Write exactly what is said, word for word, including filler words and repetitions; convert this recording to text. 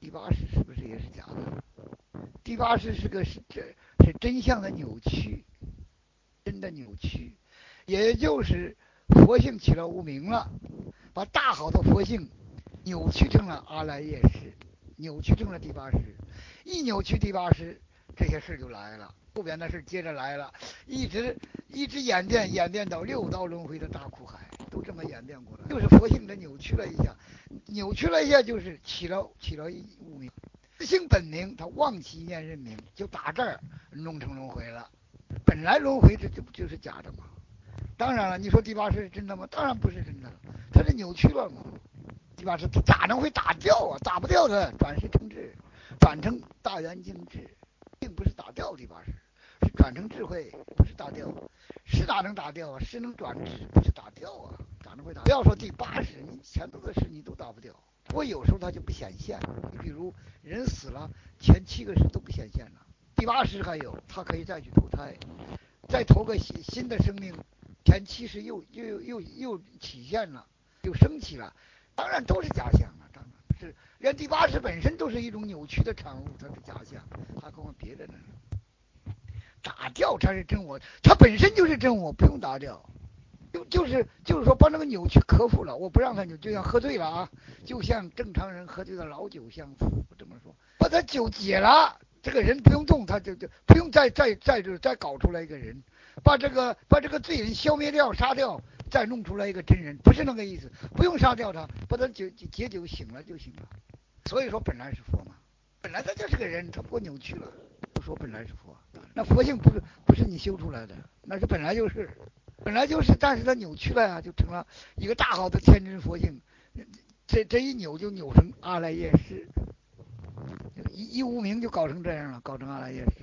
第八识是不是也是假的？第八识是个是这是真相的扭曲，真的扭曲，也就是佛性起了无名了，把大好的佛性扭曲成了阿赖耶识，扭曲成了第八识，一扭曲第八识，这些事就来了，后边的事接着来了，一直一直演变演变到六道轮回的大苦海，都这么演变过来，就是佛性的扭曲了一下，扭曲了一下就是起了起了一无名，自性本名，他忘其念认名，就打这儿弄成轮回了。本来轮回这这不就是假的吗？当然了，你说第八识是真的吗？当然不是真的了，它是扭曲了嘛。第八识它咋能会打掉啊？打不掉的，转世成智，转成大圆净智，并不是打掉第八识，是转成智慧，不是打掉。是哪能打掉啊？是能转智，不是打掉啊？咋能会打？不要说第八识，你前头的事你都打不掉。不过有时候它就不显现，你比如人死了，前七个识都不显现了，第八识还有，他可以再去投胎，再投个新新的生命，前七识又又又又起现了，又升起了，当然都是假象了，当然是连第八识本身都是一种扭曲的产物，它是假象，还何况别的呢？打掉才是真我，它本身就是真我，不用打掉。就就是就是说把那个扭曲克服了，我不让他扭，就像喝醉了啊，就像正常人喝醉了老酒相服，我这么说，把他酒解了，这个人不用动，他就就不用再再再就再搞出来一个人，把这个把这个罪人消灭掉、杀掉，再弄出来一个真人，不是那个意思，不用杀掉他，把他解解酒醒了就行了。所以说本来是佛嘛，本来他就是个人，他不过扭曲了，不说本来是佛，那佛性不是不是你修出来的，那是本来就是。本来就是，但是它扭曲了呀，就成了一个大好的天真佛性，这这一扭就扭成阿赖耶识，一一无名就搞成这样了，搞成阿赖耶识。